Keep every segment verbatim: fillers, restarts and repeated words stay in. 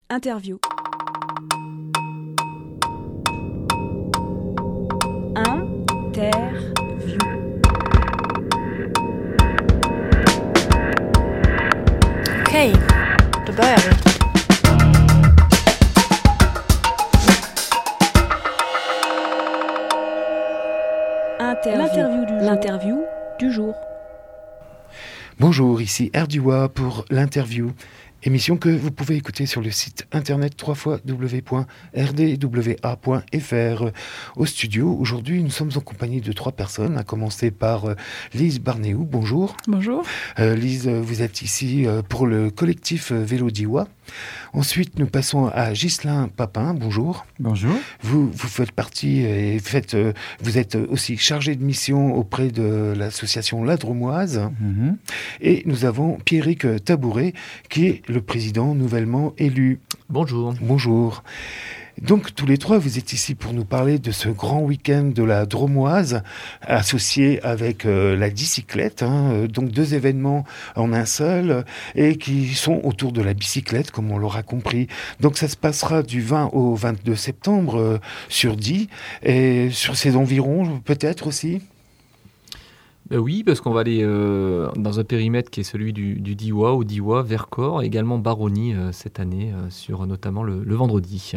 Interview. Interview. Okej, då börjar vi. Interview. L'interview du jour. L'interview du jour. Bonjour, ici Erdua pour l'interview. Émission que vous pouvez écouter sur le site internet w w w point r d w a point f r. Au studio, aujourd'hui, nous sommes en compagnie de trois personnes, à commencer par euh, Lise Barnéou. Bonjour. Bonjour. Euh, Lise, vous êtes ici euh, pour le collectif euh, Vélo d'Iwa. Ensuite, nous passons à Ghislain Papin. Bonjour. Bonjour. Vous, vous faites partie et faites, euh, vous êtes aussi chargé de mission auprès de l'association La Dromoise. Mm-hmm. Et nous avons Pierrick Tabouret, qui est le président nouvellement élu. Bonjour. Bonjour. Donc, tous les trois, vous êtes ici pour nous parler de ce grand week-end de la Dromoise, associé avec euh, la bicyclette, hein, euh, donc deux événements en un seul, euh, et qui sont autour de la bicyclette, comme on l'aura compris. Donc, ça se passera du vingt au vingt-deux septembre euh, sur Die, et sur ces environs, peut-être aussi. Ben oui, parce qu'on va aller euh, dans un périmètre qui est celui du, du Diois, au Diois, Vercors, et également Baronnie euh, cette année, euh, sur notamment le, le vendredi.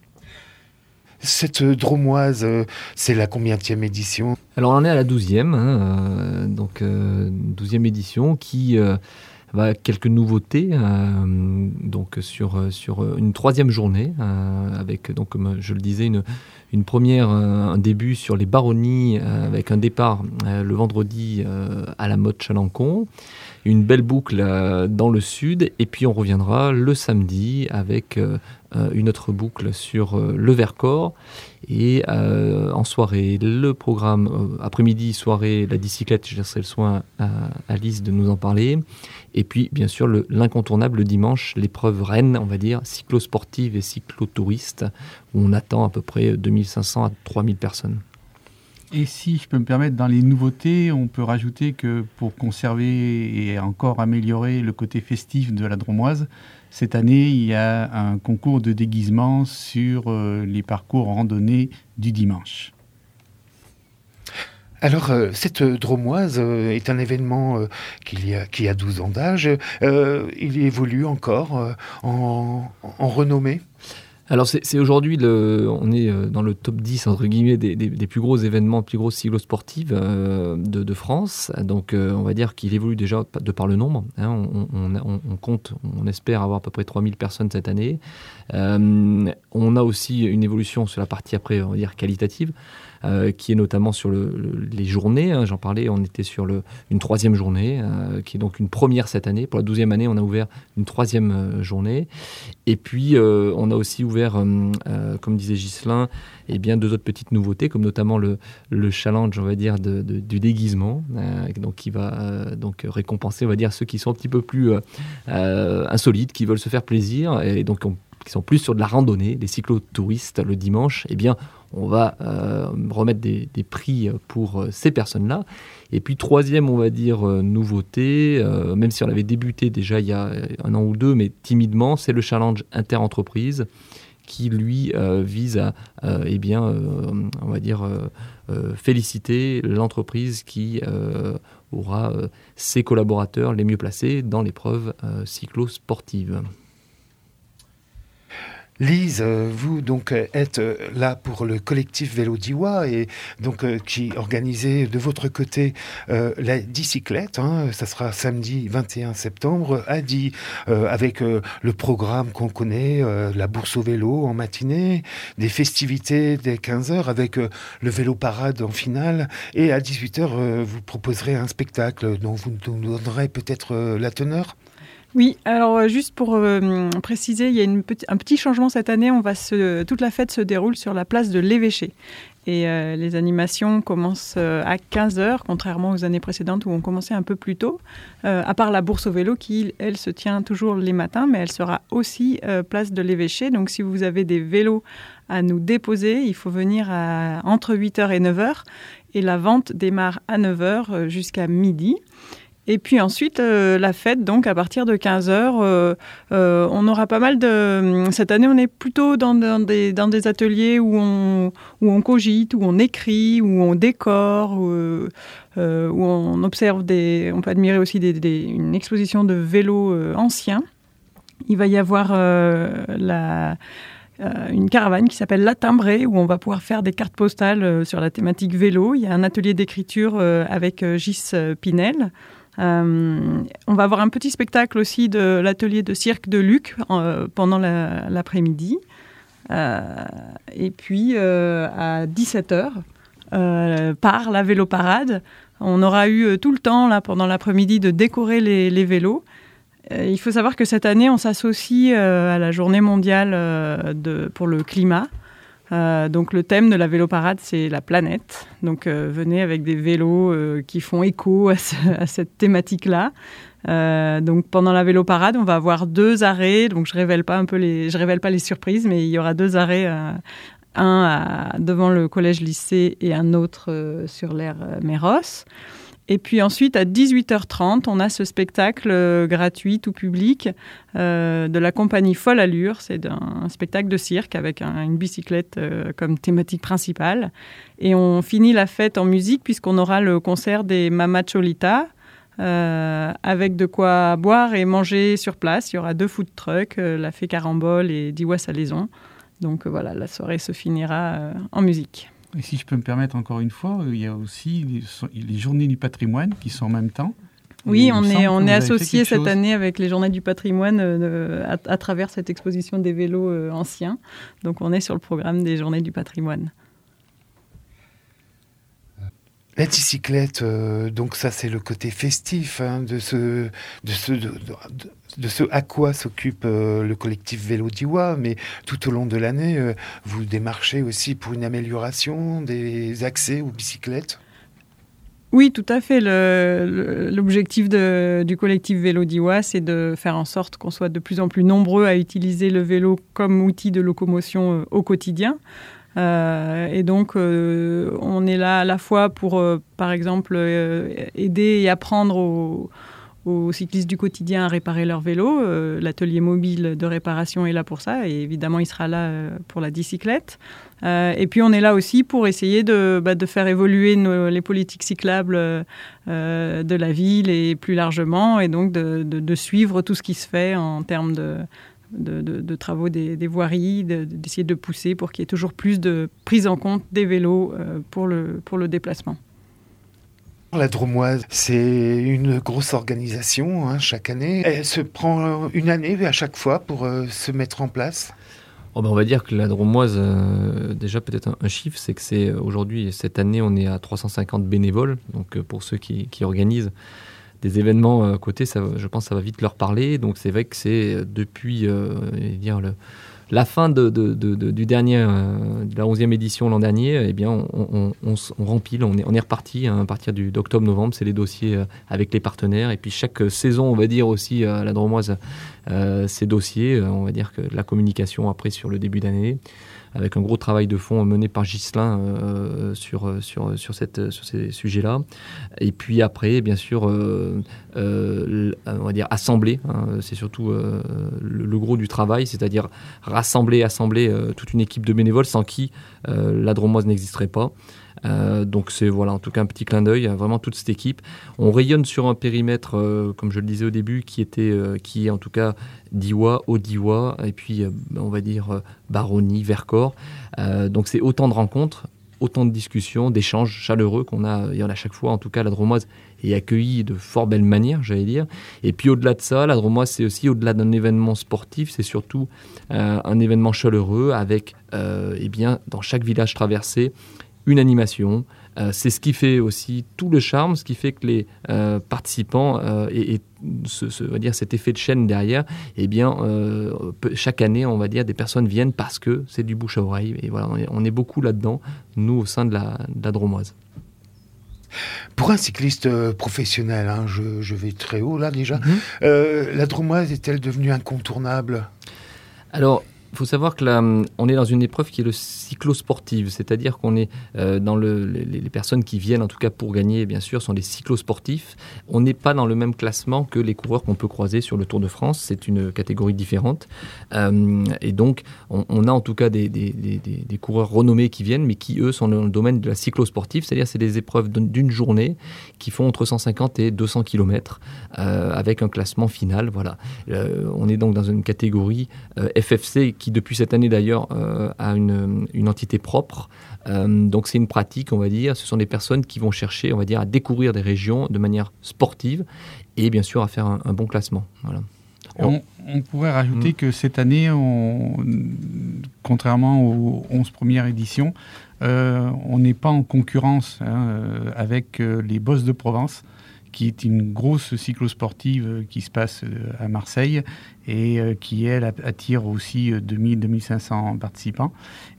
Cette Dromoise, euh, c'est la combienième édition ? Alors on en est à la douzième, hein, euh, donc euh, douzième édition qui euh, va quelques nouveautés, euh, donc sur, sur une troisième journée, euh, avec, donc, comme je le disais, une, une première, euh, un début sur les baronnies, euh, avec un départ euh, le vendredi euh, à la Motte Chalancon, une belle boucle euh, dans le sud, et puis on reviendra le samedi avec euh, une autre boucle sur euh, le Vercors, et euh, en soirée, le programme euh, après-midi, soirée, la bicyclette, je laisserai le soin à Alice de nous en parler, et puis bien sûr le, l'incontournable le dimanche, l'épreuve reine, on va dire, cyclosportive et cyclotouriste, où on attend à peu près deux mille cinq cents à trois mille personnes. Et si je peux me permettre, dans les nouveautés, on peut rajouter que pour conserver et encore améliorer le côté festif de la Dromoise, cette année, il y a un concours de déguisement sur euh, les parcours randonnés du dimanche. Alors, euh, cette Dromoise euh, est un événement euh, qui, a, qui a douze ans d'âge. Euh, il évolue encore euh, en, en renommée. Alors c'est, c'est aujourd'hui, le, on est dans le top dix entre guillemets des, des, des plus gros événements, plus grosses cyclosportives euh, de, de France. Donc euh, on va dire qu'il évolue déjà de par le nombre. Hein. On, on, on compte, on espère avoir à peu près trois mille personnes cette année. Euh, on a aussi une évolution sur la partie après, on va dire qualitative, euh, qui est notamment sur le, le, les journées. Hein. J'en parlais, on était sur le, une troisième journée, euh, qui est donc une première cette année. Pour la douzième année, on a ouvert une troisième euh, journée. Et puis euh, on a aussi ouvert Euh, euh, comme disait Ghislain, et bien deux autres petites nouveautés, comme notamment le, le challenge, on va dire, de, de, du déguisement, euh, donc qui va euh, donc récompenser, on va dire, ceux qui sont un petit peu plus euh, euh, insolites, qui veulent se faire plaisir, et donc on, qui sont plus sur de la randonnée, des cyclotouristes le dimanche. Eh bien, on va euh, remettre des, des prix pour euh, ces personnes-là. Et puis troisième, on va dire, euh, nouveauté, euh, même si on avait débuté déjà il y a un an ou deux, mais timidement, c'est le challenge inter-entreprise, qui lui euh, vise à, euh, eh bien, euh, on va dire, euh, euh, féliciter l'entreprise qui euh, aura euh, ses collaborateurs les mieux placés dans l'épreuve euh, cyclo-sportive. Lise, vous donc êtes là pour le collectif Vélo d'Iwa et donc euh, qui organisez de votre côté euh, la bicyclette. Hein, ça sera samedi vingt et un septembre à Die euh, avec euh, le programme qu'on connaît, euh, la bourse au vélo en matinée, des festivités dès quinze heures avec euh, le vélo parade en finale, et à dix-huit heures euh, vous proposerez un spectacle dont vous nous donnerez peut-être euh, la teneur. Oui, alors juste pour euh, préciser, il y a une petit, un petit changement cette année. On va se, toute la fête se déroule sur la place de l'Évêché. Et euh, les animations commencent euh, à quinze heures, contrairement aux années précédentes où on commençait un peu plus tôt. Euh, à part la bourse au vélo qui, elle, se tient toujours les matins, mais elle sera aussi euh, place de l'Évêché. Donc si vous avez des vélos à nous déposer, il faut venir à, entre huit heures et neuf heures. Et la vente démarre à neuf heures jusqu'à midi. Et puis ensuite, euh, la fête, donc à partir de quinze heures, euh, euh, on aura pas mal de... Cette année, on est plutôt dans, dans, des, dans des ateliers où on, où on cogite, où on écrit, où on décore, où, euh, où on observe des... On peut admirer aussi des, des, une exposition de vélos euh, anciens. Il va y avoir euh, la... Euh, une caravane qui s'appelle La Timbrée, où on va pouvoir faire des cartes postales euh, sur la thématique vélo. Il y a un atelier d'écriture euh, avec euh, Gis Pinel. Euh, on va avoir un petit spectacle aussi de l'atelier de cirque de Luc euh, pendant la, l'après-midi. Euh, et puis, euh, à dix-sept heures, euh, par la vélo-parade, on aura eu euh, tout le temps, là, pendant l'après-midi, de décorer les, les vélos. Il faut savoir que cette année, on s'associe euh, à la journée mondiale euh, de, pour le climat. Euh, donc le thème de la vélo-parade, c'est la planète. Donc euh, venez avec des vélos euh, qui font écho à, ce, à cette thématique-là. Euh, donc pendant la vélo-parade, on va avoir deux arrêts. Donc je révèle pas un peu les, je révèle pas les surprises, mais il y aura deux arrêts, euh, un à, devant le collège-lycée et un autre euh, sur l'aire euh, Méros. Et puis ensuite, à dix-huit heures trente, on a ce spectacle euh, gratuit, tout public, euh, de la compagnie Folle Allure. C'est un, un spectacle de cirque avec un, une bicyclette euh, comme thématique principale. Et on finit la fête en musique puisqu'on aura le concert des Mama Cholita, euh, avec de quoi boire et manger sur place. Il y aura deux food trucks, euh, la Fée Carambole et Diwa Salaison. Donc euh, voilà, la soirée se finira euh, en musique. Et si je peux me permettre encore une fois, il y a aussi les, les journées du patrimoine qui sont en même temps. Oui, on est, on est associé cette chose. année avec les journées du patrimoine euh, à, à travers cette exposition des vélos euh, anciens. Donc on est sur le programme des journées du patrimoine. La bicyclette, euh, donc ça c'est le côté festif hein, de, ce, de, ce, de, de, de ce à quoi s'occupe euh, le collectif Vélo Diois, mais tout au long de l'année, euh, vous démarchez aussi pour une amélioration des accès aux bicyclettes. Oui, tout à fait. Le, le, l'objectif de, du collectif Vélo Diois, c'est de faire en sorte qu'on soit de plus en plus nombreux à utiliser le vélo comme outil de locomotion euh, au quotidien. Euh, et donc, euh, on est là à la fois pour, euh, par exemple, euh, aider et apprendre aux, aux cyclistes du quotidien à réparer leur vélo. Euh, l'atelier mobile de réparation est là pour ça, et évidemment, il sera là euh, pour la bicyclette. Euh, et puis, on est là aussi pour essayer de, bah, de faire évoluer nos, les politiques cyclables euh, de la ville et plus largement, et donc de, de, de suivre tout ce qui se fait en termes de... De, de, de travaux des, des voiries, de, d'essayer de pousser pour qu'il y ait toujours plus de prise en compte des vélos euh, pour, le, pour le déplacement. La Dromoise, c'est une grosse organisation hein, chaque année. Elle se prend une année à chaque fois pour euh, se mettre en place. Oh ben on va dire que la Dromoise, euh, déjà peut-être un, un chiffre, c'est que c'est aujourd'hui, cette année, on est à trois cent cinquante bénévoles. Donc pour ceux qui, qui organisent des événements à côté, ça, je pense que ça va vite leur parler. Donc c'est vrai que c'est depuis euh, dire le, la fin de, de, de, de, du dernier, euh, de la onzième édition l'an dernier, eh bien, on, on, on, on rempile, on est, on est reparti hein, à partir du, d'octobre-novembre, c'est les dossiers euh, avec les partenaires. Et puis chaque saison, on va dire aussi à la Dromoise, euh, ces dossiers, on va dire que la communication après sur le début d'année, avec un gros travail de fond mené par Ghislain euh, sur, sur, sur, cette, sur ces sujets-là. Et puis après, bien sûr, euh, euh, on va dire assembler, hein, c'est surtout euh, le, le gros du travail, c'est-à-dire rassembler, assembler euh, toute une équipe de bénévoles sans qui euh, la Dromoise n'existerait pas. Euh, donc c'est voilà, en tout cas un petit clin d'œil à vraiment toute cette équipe. On rayonne sur un périmètre, euh, comme je le disais au début, qui était, euh, qui est en tout cas Diois, Haut-Diois, et puis euh, on va dire euh, Baronnie, Vercors. Euh, donc c'est autant de rencontres, autant de discussions, d'échanges chaleureux qu'on a, il y en a chaque fois. En tout cas, la Dromoise est accueillie de fort belle manière, j'allais dire. Et puis au-delà de ça, la Dromoise, c'est aussi au-delà d'un événement sportif, c'est surtout euh, un événement chaleureux avec, euh, eh bien, dans chaque village traversé, une animation. Euh, c'est ce qui fait aussi tout le charme, ce qui fait que les euh, participants euh, et, et ce, ce, on va dire cet effet de chaîne derrière, eh bien, euh, chaque année, on va dire, des personnes viennent parce que c'est du bouche à oreille. Et voilà, on est, on est beaucoup là-dedans, nous, au sein de la, de la Dromoise. Pour un cycliste professionnel, hein, je, je vais très haut là déjà, Mm-hmm. euh, la Dromoise est-elle devenue incontournable ? Alors, Il faut savoir que là, on est dans une épreuve qui est le cyclosportive, c'est-à-dire qu'on est euh, dans le, les, les personnes qui viennent, en tout cas pour gagner, bien sûr, sont des cyclosportifs. On n'est pas dans le même classement que les coureurs qu'on peut croiser sur le Tour de France. C'est une catégorie différente. Euh, et donc, on, on a en tout cas des, des, des, des coureurs renommés qui viennent, mais qui, eux, sont dans le domaine de la cyclosportive, c'est-à-dire c'est des épreuves d'une journée qui font entre cent cinquante et deux cents kilomètres euh, avec un classement final. Voilà. Euh, on est donc dans une catégorie euh, F F C qui depuis cette année d'ailleurs euh, a une, une entité propre. Euh, donc c'est une pratique, on va dire. Ce sont des personnes qui vont chercher, on va dire, à découvrir des régions de manière sportive et bien sûr à faire un, un bon classement. Voilà. On, on pourrait rajouter mmh. que cette année, on, contrairement aux onze premières éditions, euh, on n'est pas en concurrence hein, avec euh, les Bosses de Provence, qui est une grosse cyclosportive qui se passe à Marseille et qui, elle, attire aussi deux mille à deux mille cinq cents participants,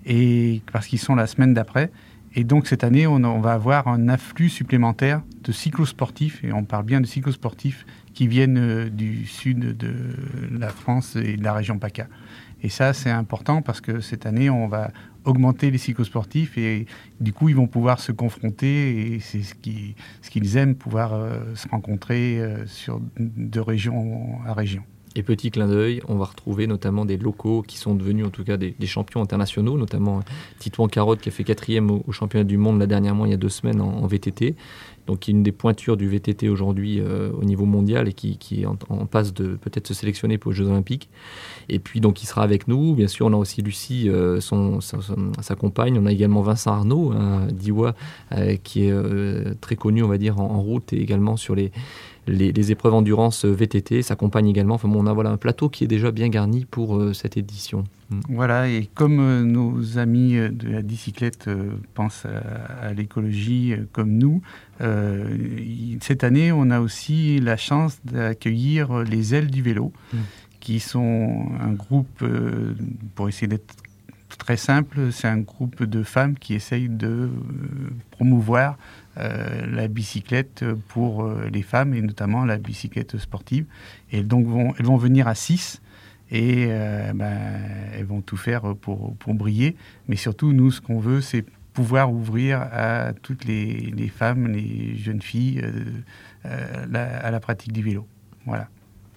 et, parce qu'ils sont la semaine d'après. Et donc, cette année, on, on va avoir un afflux supplémentaire de cyclosportifs, et on parle bien de cyclosportifs qui viennent du sud de la France et de la région PACA. Et ça, c'est important parce que cette année, on va augmenter les cyclosportifs et du coup, ils vont pouvoir se confronter et c'est ce qu'ils, ce qu'ils aiment, pouvoir euh, se rencontrer euh, sur, de région à région. Et petit clin d'œil, on va retrouver notamment des locaux qui sont devenus en tout cas des, des champions internationaux, notamment Titouan Carotte qui a fait quatrième au, au championnat du monde là dernièrement, il y a deux semaines en, en V T T. Donc qui est une des pointures du V T T aujourd'hui euh, au niveau mondial et qui, qui est en, en passe de peut-être se sélectionner pour les Jeux Olympiques. Et puis donc il sera avec nous. Bien sûr, on a aussi Lucie, euh, son, son, son, sa compagne. On a également Vincent Arnaud, hein, d'Iwa, euh, qui est euh, très connu, on va dire, en, en route et également sur les, les, les épreuves endurance V T T. Sa compagne également. Enfin bon, on a voilà, un plateau qui est déjà bien garni pour euh, cette édition. Voilà, et comme euh, nos amis de la bicyclette euh, pensent à, à l'écologie euh, comme nous, euh, cette année, on a aussi la chance d'accueillir les Ailes du vélo, mmh. qui sont un groupe, euh, pour essayer d'être très simple, c'est un groupe de femmes qui essayent de euh, promouvoir euh, la bicyclette pour euh, les femmes, et notamment la bicyclette sportive. Et donc, vont, elles vont venir à six. Et euh, ben, elles vont tout faire pour, pour briller. Mais surtout, nous, ce qu'on veut, c'est pouvoir ouvrir à toutes les, les femmes, les jeunes filles, euh, euh, la, à la pratique du vélo. Voilà.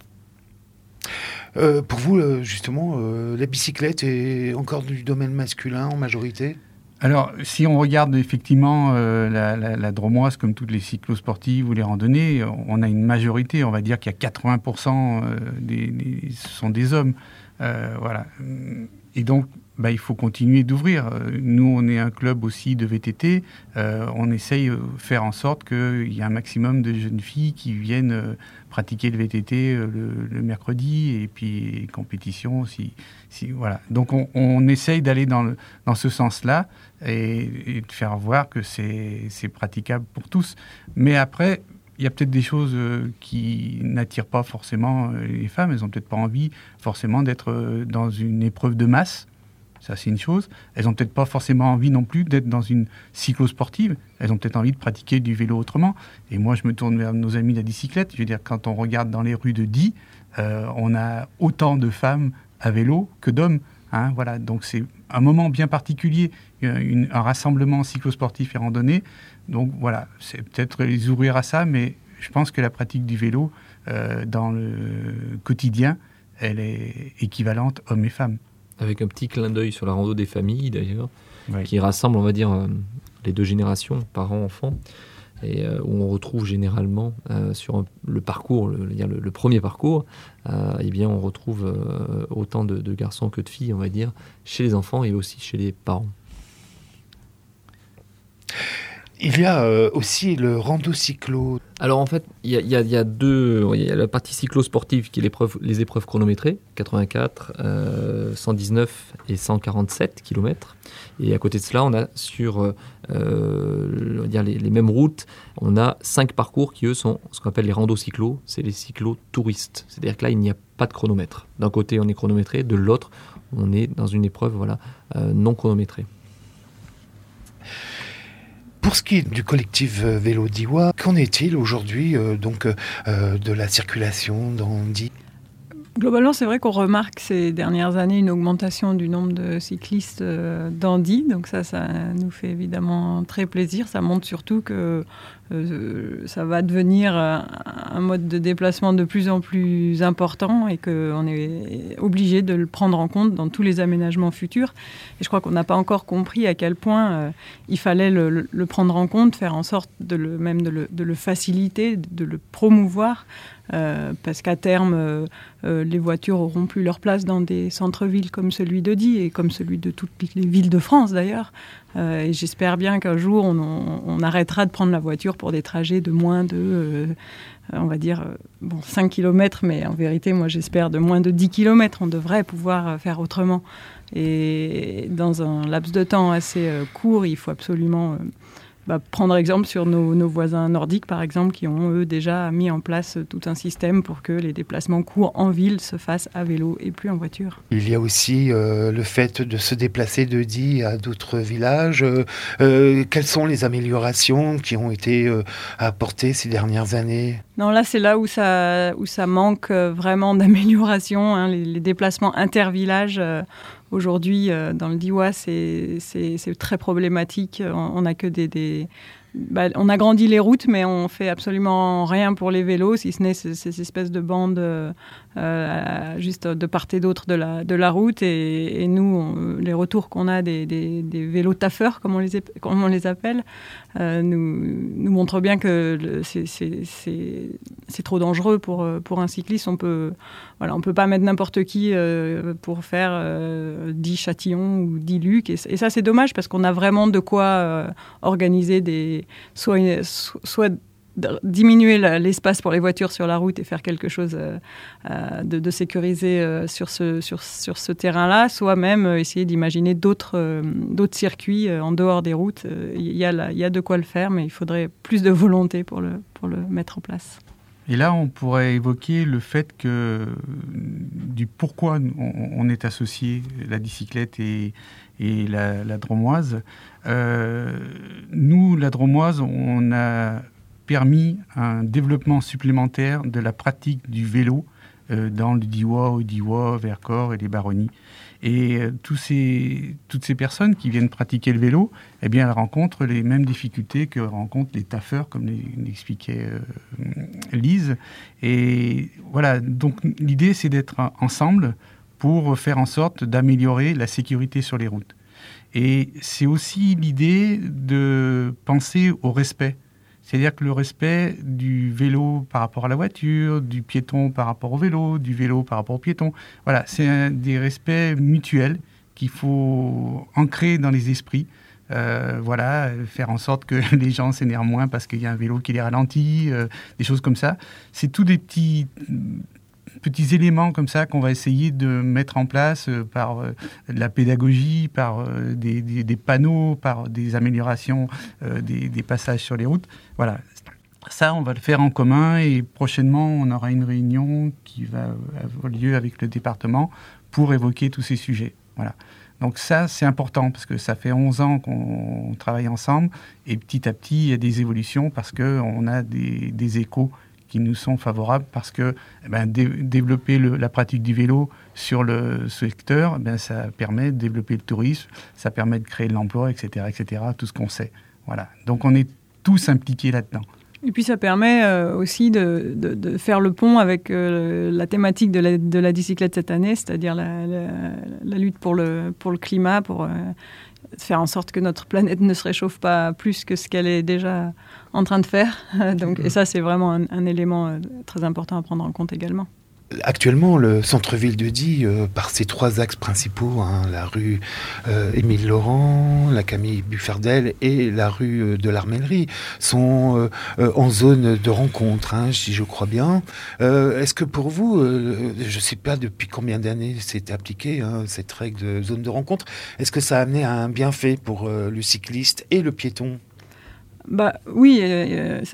Euh, pour vous, justement, euh, la bicyclette est encore du domaine masculin en majorité ? Alors, si on regarde effectivement euh, la, la, la Dromoise, comme toutes les cyclosportives ou les randonnées, on a une majorité, on va dire qu'il y a quatre-vingts pour cent euh, des, des, ce sont des hommes. Euh, voilà. Et donc, bah, il faut continuer d'ouvrir. Nous, on est un club aussi de V T T. Euh, on essaye de faire en sorte qu'il y ait un maximum de jeunes filles qui viennent euh, pratiquer le V T T euh, le, le mercredi, et puis compétition. Si, si, voilà. Donc, on, on essaye d'aller dans, le, dans ce sens-là et, et de faire voir que c'est, c'est praticable pour tous. Mais après, il y a peut-être des choses euh, qui n'attirent pas forcément euh, les femmes. Elles n'ont peut-être pas envie forcément d'être euh, dans une épreuve de masse. Ça, c'est une chose. Elles n'ont peut-être pas forcément envie non plus d'être dans une cyclosportive. Elles ont peut-être envie de pratiquer du vélo autrement. Et moi, je me tourne vers nos amis de la bicyclette. Je veux dire, quand on regarde dans les rues de Die, euh, on a autant de femmes à vélo que d'hommes. Hein, voilà. Donc, c'est un moment bien particulier, une, un rassemblement cyclosportif et randonnée. Donc, voilà, c'est peut-être les ouvrir à ça, mais je pense que la pratique du vélo, euh, dans le quotidien, elle est équivalente hommes et femmes. Avec un petit clin d'œil sur la rando des familles, d'ailleurs, oui. qui rassemble, on va dire, euh, les deux générations, parents, enfants, et euh, où on retrouve généralement, euh, sur un, le parcours, le, le, le premier parcours, euh, eh bien, on retrouve euh, autant de, de garçons que de filles, on va dire, chez les enfants et aussi chez les parents. Il y a euh, aussi le rando-cyclo. Alors en fait, il y, y, y a deux... Il y a la partie cyclo-sportive qui est l'épreuve, les épreuves chronométrées, quatre-vingt-quatre, euh, cent dix-neuf et cent quarante-sept kilomètres. Et à côté de cela, on a sur euh, on va dire les, les mêmes routes, on a cinq parcours qui, eux, sont ce qu'on appelle les rando-cyclos. C'est les cyclo-touristes. C'est-à-dire que là, il n'y a pas de chronomètre. D'un côté, on est chronométré. De l'autre, on est dans une épreuve voilà, euh, non chronométrée. Pour ce qui est du collectif euh, Vélo d'Iwa, qu'en est-il aujourd'hui euh, donc, euh, de la circulation dans Die ? Globalement, c'est vrai qu'on remarque ces dernières années une augmentation du nombre de cyclistes euh, dans Die. Donc ça, ça nous fait évidemment très plaisir. Ça montre surtout que euh, ça va devenir un, un mode de déplacement de plus en plus important et qu'on est obligé de le prendre en compte dans tous les aménagements futurs. Et je crois qu'on n'a pas encore compris à quel point euh, il fallait le, le, le prendre en compte, faire en sorte de le, même de le, de le faciliter, de le promouvoir. Euh, parce qu'à terme, euh, euh, les voitures auront plus leur place dans des centres-villes comme celui de Die et comme celui de toutes les villes de France d'ailleurs. Euh, et j'espère bien qu'un jour, on, on, on arrêtera de prendre la voiture pour des trajets de moins de, euh, on va dire, euh, bon, cinq kilomètres, mais en vérité, moi j'espère de moins de dix kilomètres. On devrait pouvoir faire autrement. Et dans un laps de temps assez euh, court, il faut absolument... Euh, Bah, prendre exemple sur nos, nos voisins nordiques, par exemple, qui ont, eux, déjà mis en place tout un système pour que les déplacements courts en ville se fassent à vélo et plus en voiture. Il y a aussi euh, le fait de se déplacer de Die à d'autres villages. Euh, euh, quelles sont les améliorations qui ont été euh, apportées ces dernières années ? Non, là, c'est là où ça, où ça manque vraiment d'amélioration. Hein, les, les déplacements intervillages... Euh, Aujourd'hui, euh, dans le Diois, c'est, c'est, c'est très problématique. On n'a que des... des bah, on agrandit les routes, mais on fait absolument rien pour les vélos, si ce n'est ces, ces espèces de bandes euh, euh, juste de part et d'autre de la, de la route. Et, et nous, on, les retours qu'on a des, des, des vélos taffeurs, comme on les, comme on les appelle, euh, nous, nous montrent bien que le, c'est, c'est, c'est, c'est trop dangereux pour, pour un cycliste. On peut, voilà, on peut pas mettre n'importe qui euh, pour faire euh, Die Châtillon ou Die Luc. Et, et ça, c'est dommage parce qu'on a vraiment de quoi euh, organiser des Soit, soit diminuer l'espace pour les voitures sur la route et faire quelque chose de, de sécurisé sur ce, sur, sur ce terrain-là, soit même essayer d'imaginer d'autres, d'autres circuits en dehors des routes. Il y a, il y a de quoi le faire, mais il faudrait plus de volonté pour le, pour le mettre en place. Et là, on pourrait évoquer le fait que du pourquoi on, on est associé la bicyclette et, et la, la Dromoise. Euh, nous, la Dromoise, on a permis un développement supplémentaire de la pratique du vélo euh, dans le Diois, au Diois, Vercors et les Baronnies. Et euh, tous ces, toutes ces personnes qui viennent pratiquer le vélo, eh bien, elles rencontrent les mêmes difficultés que rencontrent les taffeurs, comme l'expliquait euh, Lise. Et voilà, donc l'idée, c'est d'être ensemble pour faire en sorte d'améliorer la sécurité sur les routes. Et c'est aussi l'idée de penser au respect. C'est-à-dire que le respect du vélo par rapport à la voiture, du piéton par rapport au vélo, du vélo par rapport au piéton, voilà, c'est un, des respects mutuels qu'il faut ancrer dans les esprits. Euh, voilà, faire en sorte que les gens s'énervent moins parce qu'il y a un vélo qui les ralentit, euh, des choses comme ça. C'est tous des petits... petits éléments comme ça qu'on va essayer de mettre en place euh, par euh, de la pédagogie, par euh, des, des, des panneaux, par des améliorations euh, des, des passages sur les routes. Voilà, ça on va le faire en commun et prochainement on aura une réunion qui va avoir lieu avec le département pour évoquer tous ces sujets. Voilà. Donc ça, c'est important parce que ça fait onze ans qu'on travaille ensemble et petit à petit, il y a des évolutions parce qu'on a des, des échos qui nous sont favorables parce que eh ben, dé- développer le, la pratique du vélo sur le secteur, eh ben, ça permet de développer le tourisme, ça permet de créer de l'emploi, et cetera, et cetera, tout ce qu'on sait. Voilà. Donc on est tous impliqués là-dedans. Et puis ça permet euh, aussi de, de, de faire le pont avec euh, la thématique de la, de la bicyclette cette année, c'est-à-dire la, la, la lutte pour le, pour le climat, pour... Euh, faire en sorte que notre planète ne se réchauffe pas plus que ce qu'elle est déjà en train de faire. Donc, et ça, c'est vraiment un, un élément très important à prendre en compte également. Actuellement, le centre-ville de Die, euh, par ses trois axes principaux, hein, la rue euh, Émile Laurent, la Camille Buffardel et la rue euh, de l'Armellerie, sont euh, euh, en zone de rencontre, hein, si je crois bien. Euh, est-ce que pour vous, euh, je ne sais pas depuis combien d'années c'est appliqué, hein, cette règle de zone de rencontre, est-ce que ça a amené à un bienfait pour euh, le cycliste et le piéton ? Bah oui, euh,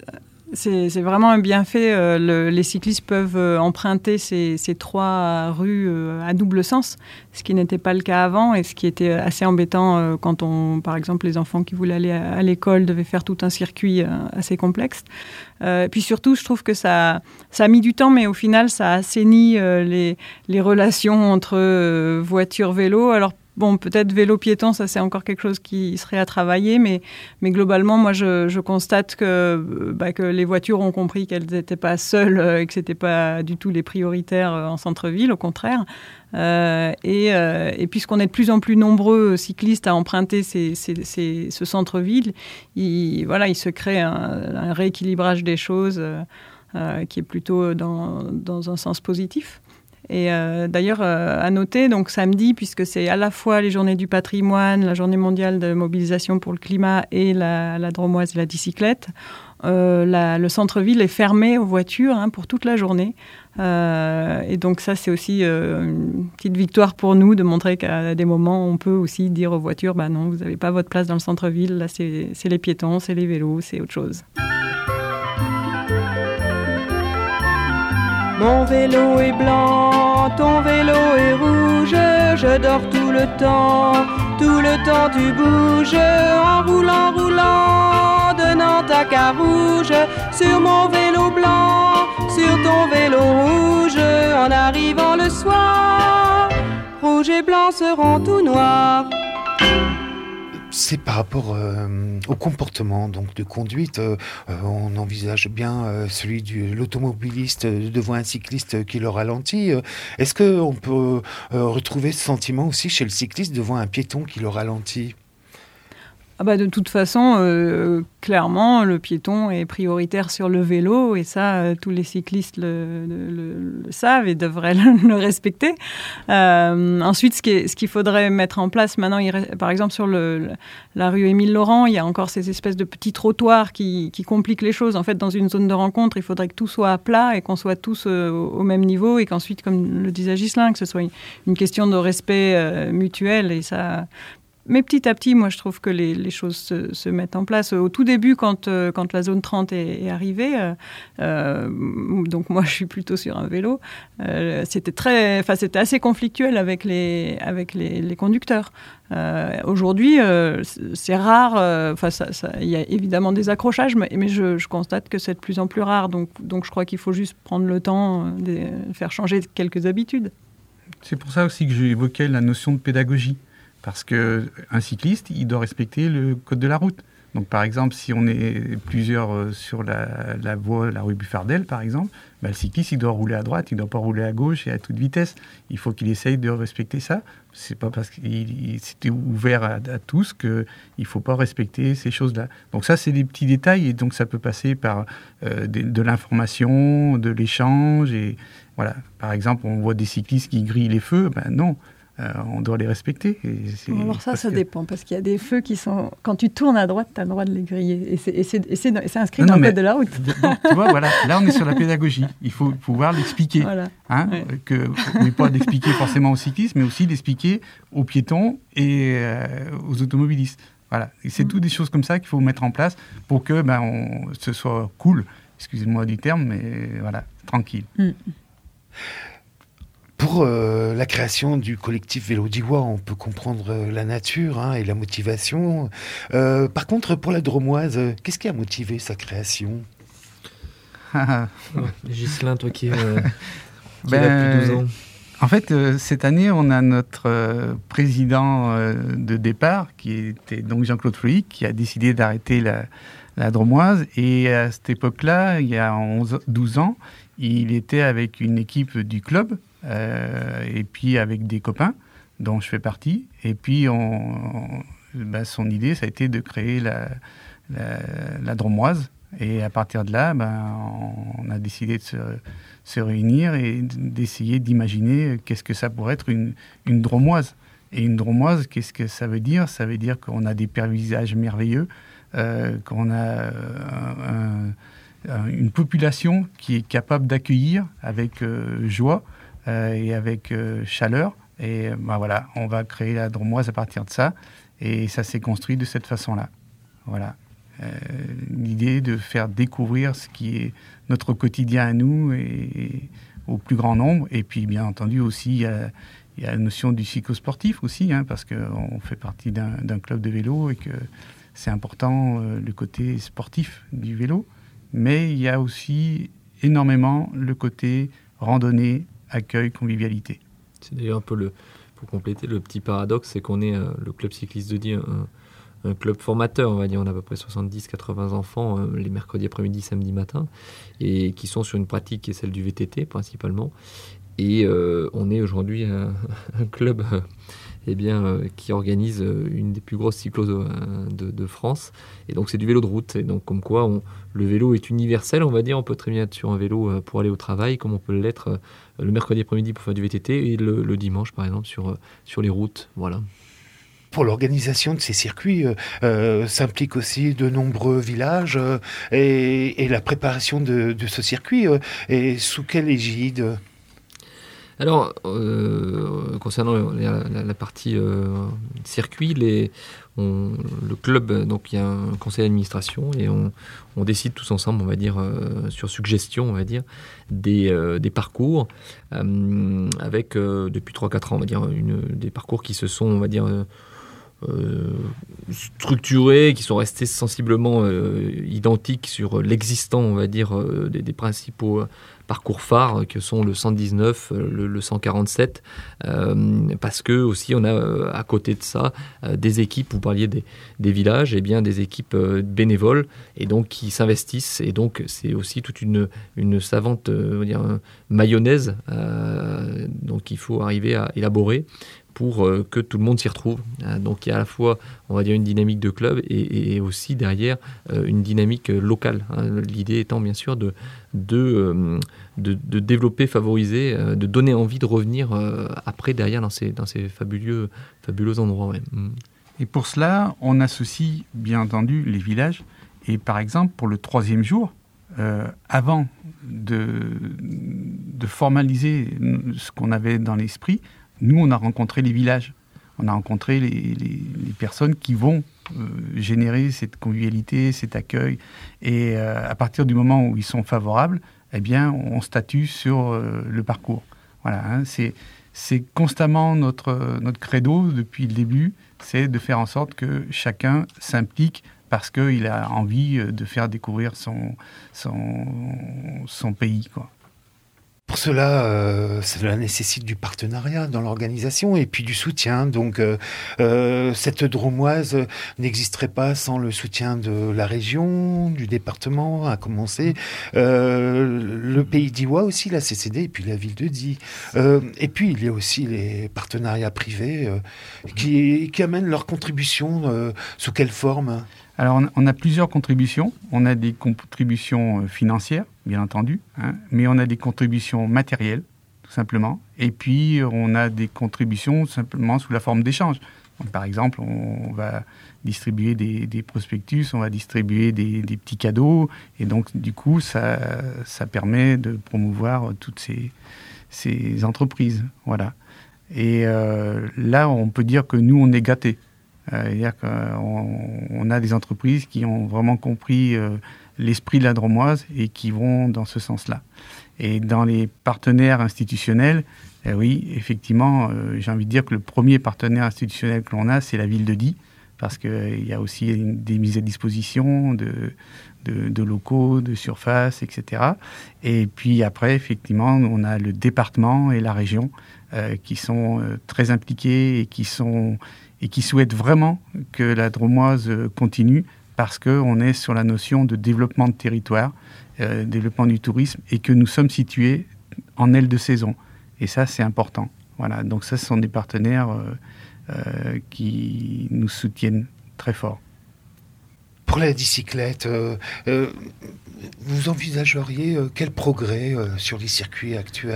C'est, c'est vraiment un bienfait. Euh, le, les cyclistes peuvent euh, emprunter ces, ces trois rues euh, à double sens, ce qui n'était pas le cas avant et ce qui était assez embêtant euh, quand, on, par exemple, les enfants qui voulaient aller à, à l'école devaient faire tout un circuit euh, assez complexe. Euh, et puis surtout, je trouve que ça, ça a mis du temps, mais au final, ça a assaini euh, les, les relations entre euh, voitures, vélos. Alors, bon, peut-être vélo-piéton, ça c'est encore quelque chose qui serait à travailler, mais, mais globalement, moi je, je constate que, bah, que les voitures ont compris qu'elles n'étaient pas seules euh, et que ce n'étaient pas du tout les prioritaires euh, en centre-ville, au contraire. Euh, et, euh, et puisqu'on est de plus en plus nombreux cyclistes à emprunter ces, ces, ces, ce centre-ville, il, voilà, il se crée un, un rééquilibrage des choses euh, euh, qui est plutôt dans, dans un sens positif. Et euh, d'ailleurs, euh, à noter, donc samedi, puisque c'est à la fois les journées du patrimoine, la journée mondiale de mobilisation pour le climat et la, la Dromoise et la bicyclette, euh, la, le centre-ville est fermé aux voitures hein, pour toute la journée. Euh, et donc ça, c'est aussi euh, une petite victoire pour nous de montrer qu'à des moments, on peut aussi dire aux voitures, bah non, vous n'avez pas votre place dans le centre-ville, là c'est, c'est les piétons, c'est les vélos, c'est autre chose. Mon vélo est blanc, ton vélo est rouge, je dors tout le temps, tout le temps tu bouges, en roulant, roulant, de Nantes à Carouge, sur mon vélo blanc, sur ton vélo rouge, en arrivant le soir, rouge et blanc seront tout noirs. C'est par rapport euh, au comportement donc, de conduite. Euh, on envisage bien euh, celui de l'automobiliste devant un cycliste qui le ralentit. Euh, est-ce qu'on peut euh, retrouver ce sentiment aussi chez le cycliste devant un piéton qui le ralentit ? Ah bah de toute façon, euh, clairement, le piéton est prioritaire sur le vélo et ça, euh, tous les cyclistes le, le, le, le savent et devraient le, le respecter. Euh, ensuite, ce, qui est, ce qu'il faudrait mettre en place maintenant, il, par exemple sur le, le, la rue Émile Laurent, il y a encore ces espèces de petits trottoirs qui, qui compliquent les choses. En fait, dans une zone de rencontre, il faudrait que tout soit à plat et qu'on soit tous euh, au même niveau et qu'ensuite, comme le disait Ghislain, que ce soit une, une question de respect euh, mutuel et ça... Mais petit à petit, moi, je trouve que les, les choses se, se mettent en place. Au tout début, quand, euh, quand la zone trente est, est arrivée, euh, euh, donc moi, je suis plutôt sur un vélo, euh, c'était, très, enfin, c'était assez conflictuel avec les, avec les, les conducteurs. Euh, aujourd'hui, euh, c'est rare. Enfin, euh, il y a évidemment des accrochages, mais, mais je, je constate que c'est de plus en plus rare. Donc, donc, je crois qu'il faut juste prendre le temps de faire changer quelques habitudes. C'est pour ça aussi que j'évoquais la notion de pédagogie. Parce qu'un cycliste, il doit respecter le code de la route. Donc, par exemple, si on est plusieurs sur la, la voie, la rue Buffardel, par exemple, bah, le cycliste, il doit rouler à droite, il ne doit pas rouler à gauche et à toute vitesse. Il faut qu'il essaye de respecter ça. Ce n'est pas parce qu'il c'était ouvert à, à tous qu'il ne faut pas respecter ces choses-là. Donc ça, c'est des petits détails et donc ça peut passer par euh, de, de l'information, de l'échange. Et voilà. Par exemple, on voit des cyclistes qui grillent les feux. Ben non. Euh, on doit les respecter. Et c'est Alors ça, ça que... dépend, parce qu'il y a des feux qui sont... Quand tu tournes à droite, tu as le droit de les griller. Et c'est, et c'est, et c'est, et c'est inscrit non, dans non, le code de la route. Donc, tu vois, voilà, là, on est sur la pédagogie. Il faut pouvoir l'expliquer. Voilà. Hein, ouais. que, mais pas l'expliquer forcément aux cyclistes, mais aussi l'expliquer aux piétons et euh, aux automobilistes. Voilà. Et c'est mmh. toutes des choses comme ça qu'il faut mettre en place pour que ben, on, ce soit cool, excusez-moi du terme, mais voilà, tranquille. Mmh. Pour euh, la création du collectif Vélo d'Iwa, on peut comprendre euh, la nature hein, et la motivation. Euh, par contre, pour la Dromoise, euh, qu'est-ce qui a motivé sa création ? Ghislain, toi qui, euh, qui ben, a depuis douze ans. En fait, euh, cette année, on a notre euh, président euh, de départ, qui était donc Jean-Claude Fleury, qui a décidé d'arrêter la, la Dromoise. Et à cette époque-là, il y a onze, douze ans, il était avec une équipe du club, Euh, et puis avec des copains dont je fais partie. Et puis on, on, ben son idée, ça a été de créer la, la, la Dromoise. Et à partir de là, ben, on a décidé de se, se réunir et d'essayer d'imaginer qu'est-ce que ça pourrait être une, une Dromoise. Et une Dromoise, qu'est-ce que ça veut dire ? Ça veut dire qu'on a des paysages merveilleux, euh, qu'on a un, un, une population qui est capable d'accueillir avec euh, joie Euh, et avec euh, chaleur. Et ben voilà, on va créer la Dromoise à partir de ça. Et ça s'est construit de cette façon-là. Voilà. Euh, l'idée de faire découvrir ce qui est notre quotidien à nous et, et au plus grand nombre. Et puis, bien entendu, aussi, il y a, il y a la notion du cyclosportif aussi, hein, parce qu'on fait partie d'un, d'un club de vélo et que c'est important euh, le côté sportif du vélo. Mais il y a aussi énormément le côté randonnée, accueil, convivialité. C'est d'ailleurs un peu le, pour compléter, le petit paradoxe, c'est qu'on est euh, le club cycliste de Die, un, un club formateur, on va dire. On a à peu près soixante-dix à quatre-vingts enfants euh, les mercredis après-midi, samedi matin, et qui sont sur une pratique qui est celle du V T T principalement. Et euh, on est aujourd'hui un, un club euh, eh bien, euh, qui organise euh, une des plus grosses cyclos de, de, de France. Et donc c'est du vélo de route. Et donc comme quoi on, le vélo est universel, on va dire. On peut très bien être sur un vélo euh, pour aller au travail, comme on peut l'être euh, le mercredi après-midi pour faire du V T T et le, le dimanche par exemple sur, euh, sur les routes. Voilà. Pour l'organisation de ces circuits, euh, euh, s'impliquent aussi de nombreux villages euh, et, et la préparation de, de ce circuit euh, est sous quelle égide ? Alors, euh, concernant la, la, la partie euh, circuit, les, on, le club, donc il y a un conseil d'administration et on, on décide tous ensemble, on va dire, euh, sur suggestion, on va dire, des, euh, des parcours euh, avec, euh, depuis trois à quatre ans, on va dire, une, des parcours qui se sont, on va dire, euh, Euh, structurés, qui sont restés sensiblement euh, identiques sur l'existant, on va dire, euh, des, des principaux parcours phares que sont le cent dix-neuf, le, le cent quarante-sept, euh, parce que aussi on a euh, à côté de ça euh, des équipes, vous parliez des, des villages, et eh bien des équipes euh, bénévoles et donc qui s'investissent, et donc c'est aussi toute une, une savante euh, on va dire, mayonnaise euh, donc il faut arriver à élaborer pour euh, que tout le monde s'y retrouve. Euh, donc il y a à la fois, on va dire, une dynamique de club et, et aussi derrière euh, une dynamique euh, locale. Hein. L'idée étant bien sûr de, de, euh, de, de développer, favoriser, euh, de donner envie de revenir euh, après derrière dans ces, dans ces fabuleux, fabuleux endroits. Ouais. Mm. Et pour cela, on associe bien entendu les villages. Et par exemple, pour le troisième jour, euh, avant de, de formaliser ce qu'on avait dans l'esprit, nous, on a rencontré les villages, on a rencontré les, les, les personnes qui vont euh, générer cette convivialité, cet accueil. Et euh, à partir du moment où ils sont favorables, eh bien, on statue sur euh, le parcours. Voilà, hein, c'est, c'est constamment notre, notre credo depuis le début, c'est de faire en sorte que chacun s'implique parce qu'il a envie de faire découvrir son, son, son pays, quoi. Pour cela, euh, cela nécessite du partenariat dans l'organisation et puis du soutien. Donc, euh, euh, cette Dromoise n'existerait pas sans le soutien de la région, du département, à commencer. Euh, le Pays d'Iwa aussi, la C C D, et puis la ville de Die. Euh, et puis, il y a aussi les partenariats privés euh, qui, qui amènent leur contribution. Euh, sous quelle forme ? Alors, on a plusieurs contributions. On a des contributions financières, bien entendu, hein, mais on a des contributions matérielles, tout simplement. Et puis, on a des contributions simplement sous la forme d'échanges. Donc, par exemple, on va distribuer des, des prospectus, on va distribuer des, des petits cadeaux. Et donc, du coup, ça, ça permet de promouvoir toutes ces, ces entreprises. Voilà. Et euh, là, on peut dire que nous, on est gâtés. C'est-à-dire qu'on on a des entreprises qui ont vraiment compris euh, l'esprit de la Dromoise et qui vont dans ce sens-là. Et dans les partenaires institutionnels, eh oui, effectivement, euh, j'ai envie de dire que le premier partenaire institutionnel que l'on a, c'est la ville de Die, parce qu'il euh, y a aussi une, des mises à disposition de, de, de locaux, de surfaces, et cetera. Et puis après, effectivement, on a le département et la région euh, qui sont euh, très impliqués et qui sont... et qui souhaitent vraiment que la Dromoise continue parce qu'on est sur la notion de développement de territoire, euh, développement du tourisme, et que nous sommes situés en aile de saison. Et ça, c'est important. Voilà. Donc ça, ce sont des partenaires euh, euh, qui nous soutiennent très fort. Pour la bicyclette, euh, euh, vous envisageriez euh, quel progrès euh, sur les circuits actuels ?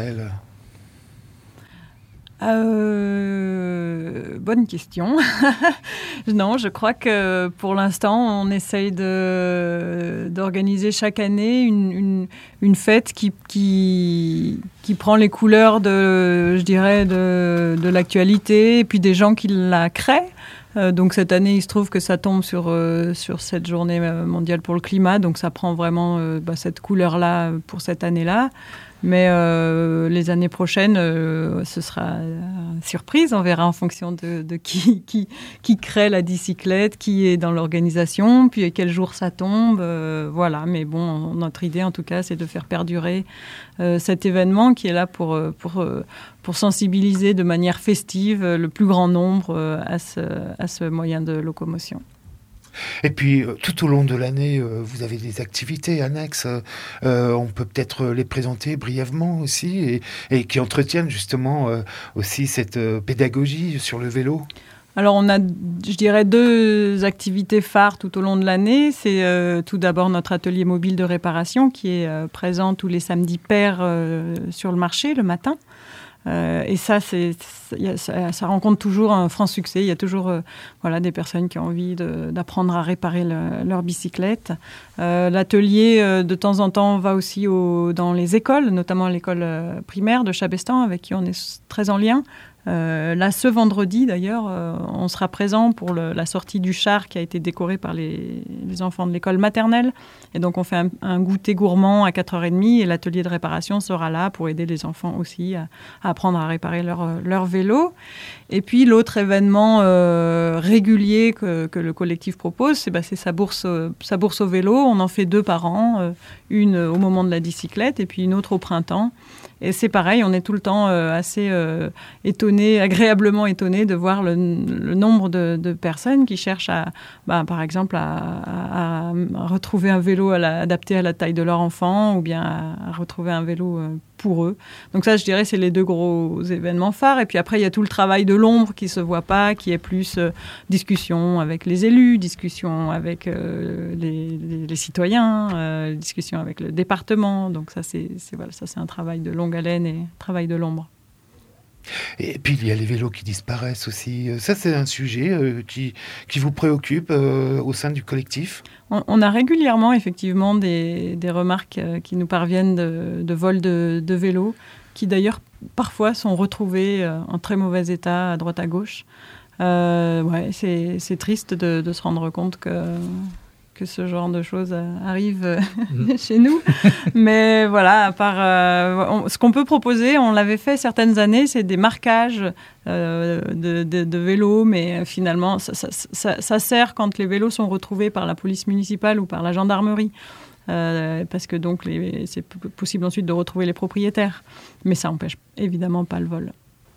Euh, bonne question. Non, je crois que pour l'instant, on essaye de, d'organiser chaque année une, une, une fête qui, qui, qui prend les couleurs de, je dirais, de, de l'actualité, et puis des gens qui la créent. Euh, donc cette année, il se trouve que ça tombe sur, euh, sur cette journée mondiale pour le climat, donc ça prend vraiment euh, bah, cette couleur-là pour cette année-là. Mais euh, les années prochaines, euh, ce sera une surprise. On verra en fonction de, de qui, qui, qui crée la bicyclette, qui est dans l'organisation, puis quel jour ça tombe. Euh, voilà. Mais bon, notre idée, en tout cas, c'est de faire perdurer euh, cet événement qui est là pour, pour, pour sensibiliser de manière festive le plus grand nombre à ce, à ce moyen de locomotion. Et puis, tout au long de l'année, vous avez des activités annexes. Euh, on peut peut-être les présenter brièvement aussi, et, et qui entretiennent justement euh, aussi cette euh, pédagogie sur le vélo. Alors, on a, je dirais, deux activités phares tout au long de l'année. C'est euh, tout d'abord notre atelier mobile de réparation qui est euh, présent tous les samedis pairs euh, sur le marché le matin. Euh, et ça, c'est, ça, ça rencontre toujours un franc succès. Il y a toujours euh, voilà, des personnes qui ont envie de, d'apprendre à réparer le, leur bicyclette. Euh, l'atelier, euh, de temps en temps, va aussi au, dans les écoles, notamment l'école euh, primaire de Chabestan, avec qui on est très en lien. Euh, là, ce vendredi, d'ailleurs, euh, on sera présent pour le, la sortie du char qui a été décoré par les, les enfants de l'école maternelle. Et donc, on fait un, un goûter gourmand à quatre heures trente et l'atelier de réparation sera là pour aider les enfants aussi à, à apprendre à réparer leur, leur vélo. Et puis, l'autre événement euh, régulier que, que le collectif propose, c'est, bah, c'est sa, bourse, sa bourse au vélo. On en fait deux par an, euh, une au moment de la bicyclette et puis une autre au printemps. Et c'est pareil, on est tout le temps euh, assez euh, étonné, agréablement étonné de voir le, le nombre de, de personnes qui cherchent, à, bah, par exemple, à, à, à retrouver un vélo à la, adapté à la taille de leur enfant ou bien à, à retrouver un vélo euh, pour eux. Donc ça, je dirais, c'est les deux gros événements phares. Et puis après, il y a tout le travail de l'ombre qui ne se voit pas, qui est plus euh, discussion avec les élus, discussion avec euh, les, les, les citoyens, euh, discussion avec le département. Donc ça, c'est, c'est, voilà, ça, c'est un travail de longue haleine et travail de l'ombre. Et puis il y a les vélos qui disparaissent aussi. Ça, c'est un sujet euh, qui, qui vous préoccupe euh, au sein du collectif ? on, on a régulièrement effectivement des, des remarques euh, qui nous parviennent de, de vols de, de vélos, qui d'ailleurs parfois sont retrouvés euh, en très mauvais état à droite à gauche. Euh, ouais, c'est, c'est triste de, de se rendre compte que... que ce genre de choses arrive mmh. chez nous. Mais voilà, à part, euh, on, ce qu'on peut proposer, on l'avait fait certaines années, c'est des marquages euh, de, de, de vélos, mais finalement, ça, ça, ça, ça sert quand les vélos sont retrouvés par la police municipale ou par la gendarmerie. Euh, parce que donc les, c'est possible ensuite de retrouver les propriétaires. Mais ça n'empêche évidemment pas le vol.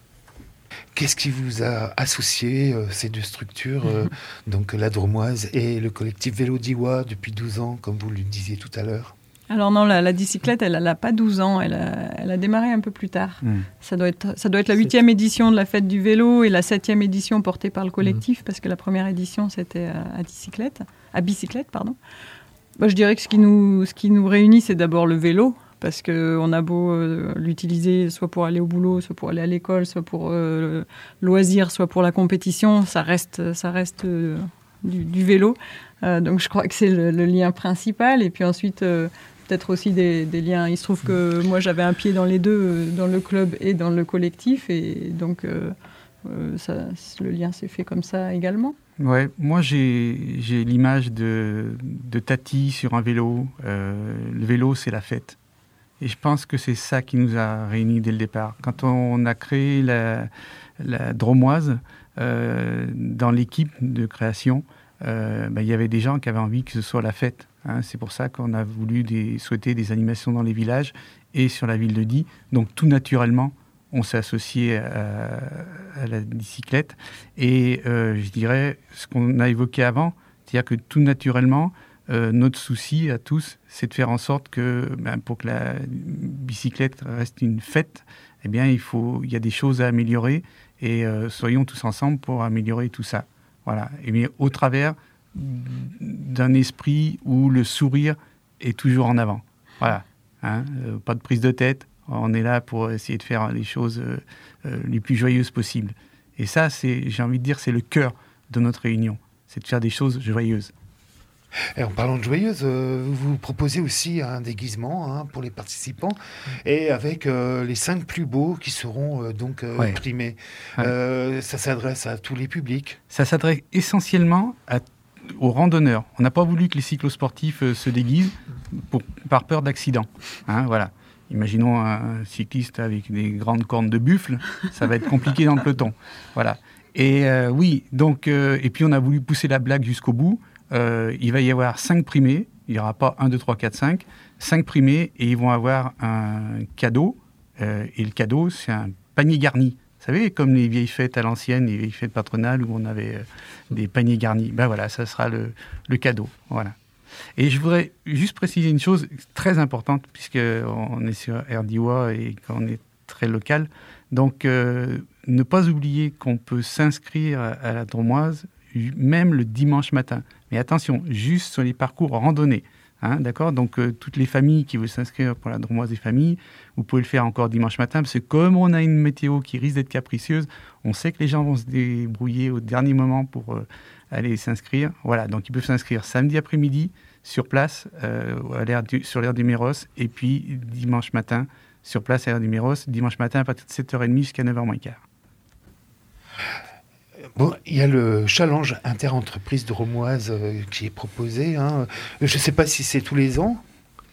Qu'est-ce qui vous a associé, euh, ces deux structures, euh, donc la Dromoise et le collectif Vélo d'Iwa depuis douze ans, comme vous le disiez tout à l'heure ? Alors non, la, la bicyclette, elle n'a pas douze ans, elle a, elle a démarré un peu plus tard. Mmh. Ça doit être, ça doit être la huitième édition de la fête du vélo et la septième édition portée par le collectif, mmh. parce que la première édition, c'était à, à, bicyclette, à bicyclette. Pardon. Moi, je dirais que ce qui nous, ce qui nous réunit, c'est d'abord le vélo. Parce qu'on a beau euh, l'utiliser soit pour aller au boulot, soit pour aller à l'école, soit pour euh, loisir, soit pour la compétition, ça reste, ça reste euh, du, du vélo. Euh, donc je crois que c'est le, le lien principal. Et puis ensuite, euh, peut-être aussi des, des liens. Il se trouve que moi, j'avais un pied dans les deux, euh, dans le club et dans le collectif. Et donc, euh, euh, ça, le lien s'est fait comme ça également. Ouais, moi j'ai, j'ai l'image de, de Tati sur un vélo. Euh, le vélo, c'est la fête. Et je pense que c'est ça qui nous a réunis dès le départ. Quand on a créé la, la Dromoise, euh, dans l'équipe de création, euh, ben, il y avait des gens qui avaient envie que ce soit la fête. Hein. C'est pour ça qu'on a voulu des, souhaiter des animations dans les villages et sur la ville de Die. Donc tout naturellement, on s'est associé à, à la bicyclette. Et euh, je dirais ce qu'on a évoqué avant, c'est-à-dire que tout naturellement, Euh, notre souci à tous, c'est de faire en sorte que, ben, pour que la bicyclette reste une fête, eh bien, il faut, il y a des choses à améliorer et euh, soyons tous ensemble pour améliorer tout ça. Voilà. Et bien, au travers d'un esprit où le sourire est toujours en avant. Voilà. Hein, euh, pas de prise de tête. On est là pour essayer de faire les choses euh, euh, les plus joyeuses possibles. Et ça, c'est, j'ai envie de dire, c'est le cœur de notre réunion. C'est de faire des choses joyeuses. Et en parlant de joyeuse, euh, vous proposez aussi un déguisement hein, pour les participants et avec euh, les cinq plus beaux qui seront euh, donc euh, ouais. primés. Ouais. Euh, ça s'adresse à tous les publics. Ça s'adresse essentiellement à, aux randonneurs. On n'a pas voulu que les cyclosportifs euh, se déguisent pour, par peur d'accident. Hein, voilà. Imaginons un cycliste avec des grandes cornes de buffle, ça va être compliqué dans le peloton. Voilà. Et euh, oui, donc euh, et puis on a voulu pousser la blague jusqu'au bout. Euh, il va y avoir cinq primés, il n'y aura pas un, deux, trois, quatre, cinq, cinq primés et ils vont avoir un cadeau. Euh, et le cadeau, c'est un panier garni. Vous savez, comme les vieilles fêtes à l'ancienne, les vieilles fêtes patronales où on avait euh, des paniers garnis. Ben voilà, ça sera le, le cadeau. Voilà. Et je voudrais juste préciser une chose très importante, puisqu'on est sur R D I W A et qu'on est très local. Donc, euh, ne pas oublier qu'on peut s'inscrire à la Dromoise même le dimanche matin. Mais attention, juste sur les parcours randonnés. Hein, d'accord ? Donc, euh, toutes les familles qui veulent s'inscrire pour la Dromoise des familles, vous pouvez le faire encore dimanche matin, parce que comme on a une météo qui risque d'être capricieuse, on sait que les gens vont se débrouiller au dernier moment pour euh, aller s'inscrire. Voilà, donc ils peuvent s'inscrire samedi après-midi, sur place, euh, à l'aire du, sur l'aire du Méros, et puis dimanche matin, sur place à l'aire du Méros, dimanche matin à partir de sept heures trente jusqu'à neuf heures moins quart. Bon, il y a le challenge inter-entreprise drômoise euh, qui est proposé. Hein. Je ne sais pas si c'est tous les ans.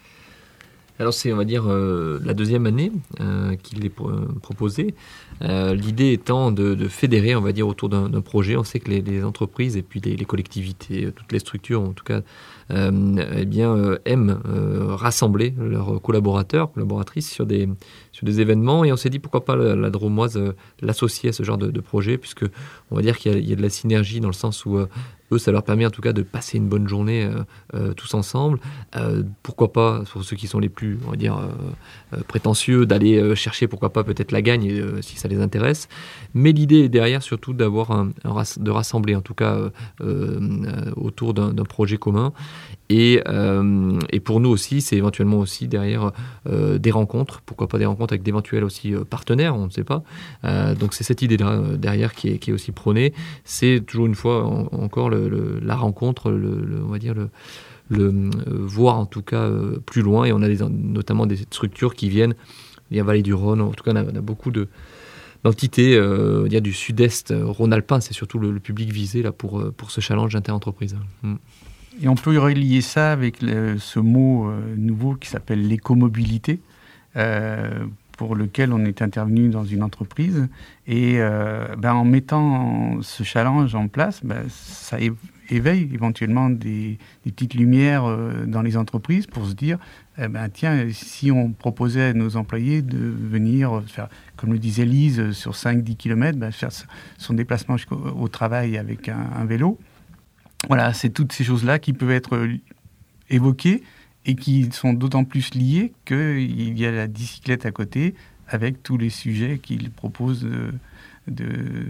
Alors c'est, on va dire, euh, la deuxième année euh, qu'il est pro- proposé. Euh, l'idée étant de, de fédérer, on va dire, autour d'un, d'un projet. On sait que les, les entreprises et puis les, les collectivités, toutes les structures, en tout cas, euh, eh bien, euh, aiment euh, rassembler leurs collaborateurs, collaboratrices sur des, sur des événements. Et on s'est dit, pourquoi pas la, la Dromoise euh, l'associer à ce genre de, de projet, puisque on va dire qu'il y a, il y a de la synergie dans le sens où... Euh, eux, ça leur permet en tout cas de passer une bonne journée euh, euh, tous ensemble. Euh, pourquoi pas, pour ceux qui sont les plus, on va dire, euh, euh, prétentieux, d'aller euh, chercher, pourquoi pas, peut-être la gagne, euh, si ça les intéresse. Mais l'idée est derrière, surtout, d'avoir un, un, de rassembler, en tout cas, euh, euh, autour d'un, d'un projet commun. Et, euh, et pour nous aussi, c'est éventuellement aussi derrière euh, des rencontres. Pourquoi pas des rencontres avec d'éventuels aussi euh, partenaires, on ne sait pas. Euh, donc c'est cette idée-là euh, derrière qui est, qui est aussi prônée. C'est toujours une fois en, encore le, le, la rencontre, le, le, on va dire le, le euh, voir en tout cas euh, plus loin. Et on a des, notamment des structures qui viennent, il y a Vallée du Rhône, en tout cas on a, on a beaucoup de d'entités euh, il y a du sud-est euh, rhône-alpin, c'est surtout le, le public visé là, pour, pour ce challenge inter-entreprise. Mm. Et on peut relier ça avec le, ce mot euh, nouveau qui s'appelle l'écomobilité, euh, pour lequel on est intervenu dans une entreprise. Et euh, ben, en mettant ce challenge en place, ben, ça é- éveille éventuellement des, des petites lumières euh, dans les entreprises pour se dire, eh ben, tiens, si on proposait à nos employés de venir faire, comme le disait Lise, sur cinq à dix kilomètres, ben, faire son déplacement au travail avec un, un vélo. Voilà, c'est toutes ces choses-là qui peuvent être évoquées et qui sont d'autant plus liées qu'il y a la bicyclette à côté avec tous les sujets qu'il propose de, de,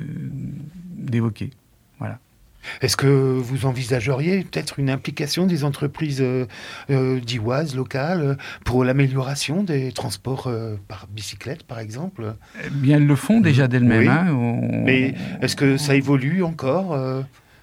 d'évoquer. Voilà. Est-ce que vous envisageriez peut-être une implication des entreprises euh, euh, d'Ivoise locales pour l'amélioration des transports euh, par bicyclette, par exemple ? Eh bien, elles le font déjà d'elles-mêmes. Oui. Hein, on... Mais est-ce que ça évolue encore euh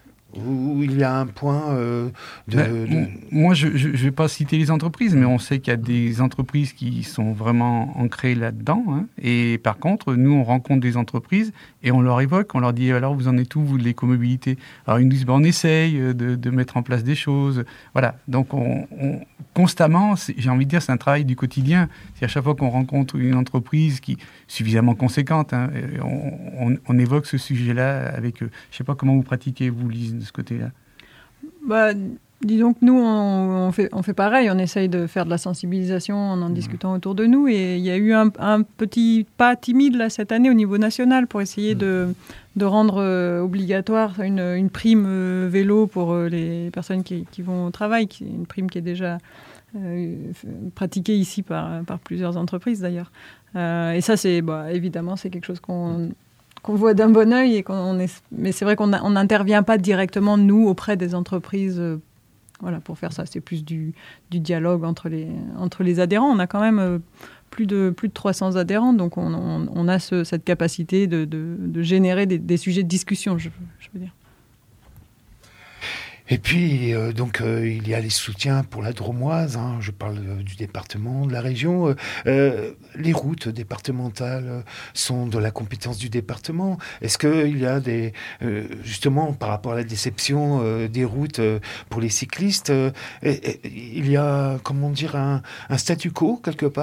où il y a un point euh, de, ben, de... Moi, je ne vais pas citer les entreprises, mais on sait qu'il y a des entreprises qui sont vraiment ancrées là-dedans. Hein. Et par contre, nous, on rencontre des entreprises et on leur évoque, on leur dit, alors, vous en êtes où, vous, de l'écomobilité ? Alors, ils nous disent, ben, on essaye de, de mettre en place des choses. Voilà. Donc, on, on, constamment, j'ai envie de dire, c'est un travail du quotidien. C'est à chaque fois qu'on rencontre une entreprise qui est suffisamment conséquente, hein, on, on, on évoque ce sujet-là avec eux. Je ne sais pas comment vous pratiquez, vous, Lise, de ce côté-là. Bah, disons que nous, on, on, fait, on fait pareil. On essaye de faire de la sensibilisation en en mmh. discutant autour de nous. Et il y a eu un, un petit pas timide là, cette année au niveau national pour essayer mmh. de, de rendre euh, obligatoire une, une prime euh, vélo pour euh, les personnes qui, qui vont au travail. Qui, une prime qui est déjà euh, pratiquée ici par, par plusieurs entreprises d'ailleurs. Euh, et ça, c'est, bah, évidemment, c'est quelque chose qu'on... qu'on voit d'un bon œil, et qu'on est, mais c'est vrai qu'on n'intervient pas directement, nous, auprès des entreprises, euh, voilà, pour faire ça. C'est plus du, du dialogue entre les, entre les adhérents. On a quand même euh, plus, de, plus de trois cents adhérents, donc on, on, on a ce, cette capacité de, de, de générer des, des sujets de discussion, je, je veux dire. Et puis, euh, donc, euh, il y a les soutiens pour la Dromoise, hein, je parle euh, du département, de la région. Euh, euh, les routes départementales euh, sont de la compétence du département. Est-ce qu'il y a des, euh, justement, par rapport à la déception euh, des routes euh, pour les cyclistes, euh, et, et, il y a, comment dire, un, un statu quo quelque part ?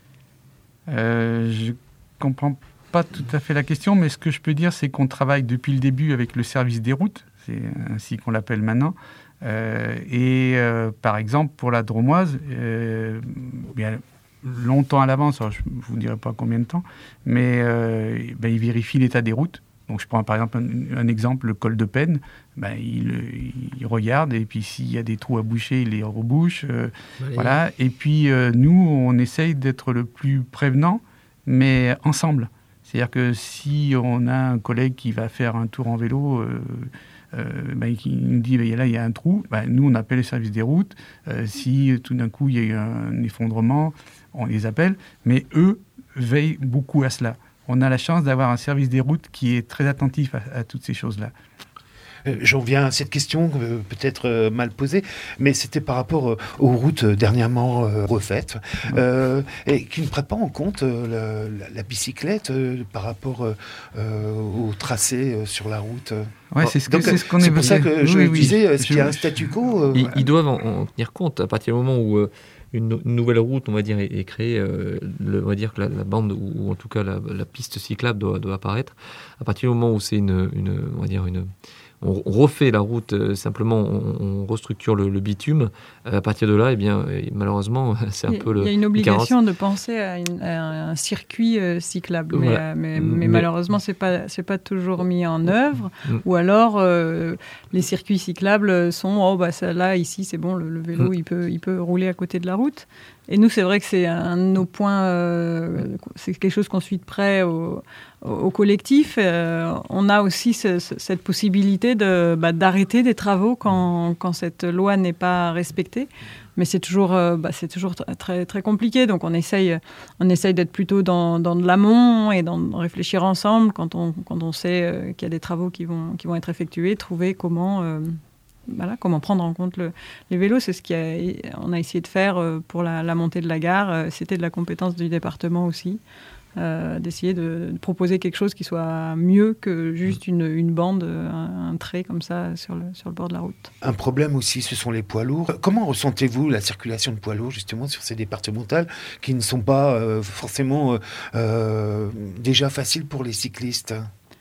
euh, Je comprends pas tout à fait la question, mais ce que je peux dire, c'est qu'on travaille depuis le début avec le service des routes, c'est ainsi qu'on l'appelle maintenant. Euh, et euh, par exemple, pour la Dromoise, euh, bien, longtemps à l'avance, alors je ne vous dirai pas combien de temps, mais euh, ben, ils vérifient l'état des routes. Donc je prends par exemple un, un exemple, le col de Penne, ben, il, il regarde et puis s'il y a des trous à boucher, il les rebouche. Euh, voilà. Et puis euh, nous, on essaye d'être le plus prévenant, mais ensemble. C'est-à-dire que si on a un collègue qui va faire un tour en vélo, euh, euh, ben, qui nous dit ben, là il y a un trou, ben, nous on appelle le service des routes. Euh, si tout d'un coup il y a eu un effondrement, on les appelle. Mais eux veillent beaucoup à cela. On a la chance d'avoir un service des routes qui est très attentif à, à toutes ces choses-là. Euh, J'en viens à cette question, euh, peut-être euh, mal posée, mais c'était par rapport euh, aux routes euh, dernièrement euh, refaites, euh, et qui ne prennent pas en compte euh, la, la, la bicyclette euh, par rapport euh, euh, au tracé euh, sur la route. Ouais, c'est ce, que, Donc, c'est ce qu'on c'est pour ça que je oui, disais, oui. est-ce qu'il y a un statu quo euh, Ils, voilà. ils doivent en, en tenir compte à partir du moment où euh, une, une nouvelle route, on va dire, est, est créée. Euh, le, on va dire que la, la bande ou, ou en tout cas la, la piste cyclable doit, doit apparaître. À partir du moment où c'est une, une, on va dire une on refait la route, euh, simplement on, on restructure le, le bitume. Euh, à partir de là, eh bien, malheureusement, c'est un il, peu le. Il y a une obligation de penser à, une, à un circuit euh, cyclable, voilà. mais, mais, mais, mais malheureusement, c'est pas c'est pas toujours mis en œuvre. Mm. Ou alors, euh, les circuits cyclables sont oh bah ça, là ici c'est bon, le, le vélo mm. il peut il peut rouler à côté de la route. Et nous, c'est vrai que c'est un de nos points, euh, c'est quelque chose qu'on suit de près au, au collectif. Euh, on a aussi ce, ce, cette possibilité de, bah, d'arrêter des travaux quand, quand cette loi n'est pas respectée. Mais c'est toujours, euh, bah, c'est toujours très, très compliqué. Donc on essaye, on essaye d'être plutôt dans, dans de l'amont et d'en réfléchir ensemble quand on, quand on sait euh, qu'il y a des travaux qui vont, qui vont être effectués, trouver comment... Euh, Voilà, comment prendre en compte le, les vélos, c'est ce qu'on a, a essayé de faire pour la, la montée de la gare. C'était de la compétence du département aussi, euh, d'essayer de, de proposer quelque chose qui soit mieux que juste une, une bande, un, un trait comme ça sur le, sur le bord de la route. Un problème aussi, ce sont les poids lourds. Comment ressentez-vous la circulation de poids lourds justement sur ces départementales qui ne sont pas euh, forcément euh, euh, déjà faciles pour les cyclistes ?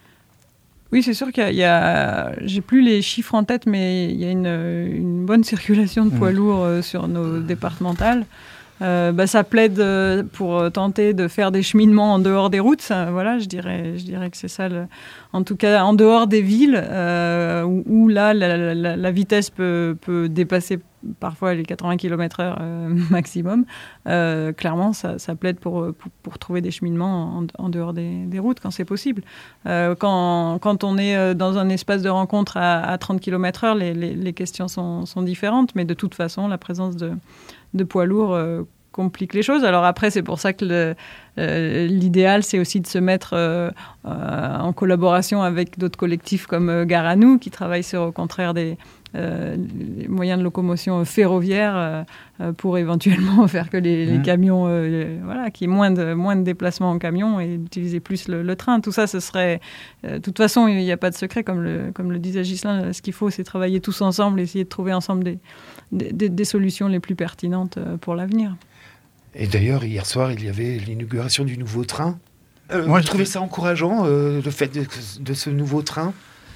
Oui, c'est sûr qu'il y a, il y a, j'ai plus les chiffres en tête, mais il y a une, une bonne circulation de poids lourds euh, sur nos départementales. Euh, bah, ça plaide pour tenter de faire des cheminements en dehors des routes. Ça, voilà, je dirais, je dirais que c'est ça. Le, en tout cas, en dehors des villes, euh, où, où là, la, la, la vitesse peut, peut dépasser parfois les quatre-vingts kilomètres heure euh, maximum. Euh, clairement, ça, ça plaide pour, pour, pour trouver des cheminements en, en dehors des, des routes quand c'est possible. Euh, quand, quand on est dans un espace de rencontre à, à trente kilomètres heure, les, les, les questions sont, sont différentes, mais de toute façon, la présence de de poids lourds euh, complique les choses. Alors après, c'est pour ça que le, euh, l'idéal, c'est aussi de se mettre euh, euh, en collaboration avec d'autres collectifs comme euh, Gare à nous, qui travaillent sur, au contraire, des euh, les moyens de locomotion ferroviaires euh, euh, pour éventuellement faire que les, les camions, euh, voilà, qu'il y ait moins de, moins de déplacements en camion et d'utiliser plus le, le train. Tout ça, ce serait... Euh, de toute façon, il n'y a pas de secret, comme le, comme le disait Ghislain. Ce qu'il faut, c'est travailler tous ensemble, essayer de trouver ensemble des Des, des solutions les plus pertinentes pour l'avenir. Et d'ailleurs, hier soir, il y avait l'inauguration du nouveau train. Euh, Moi, vous trouvez ça encourageant, euh, le fait de, de ce nouveau train ?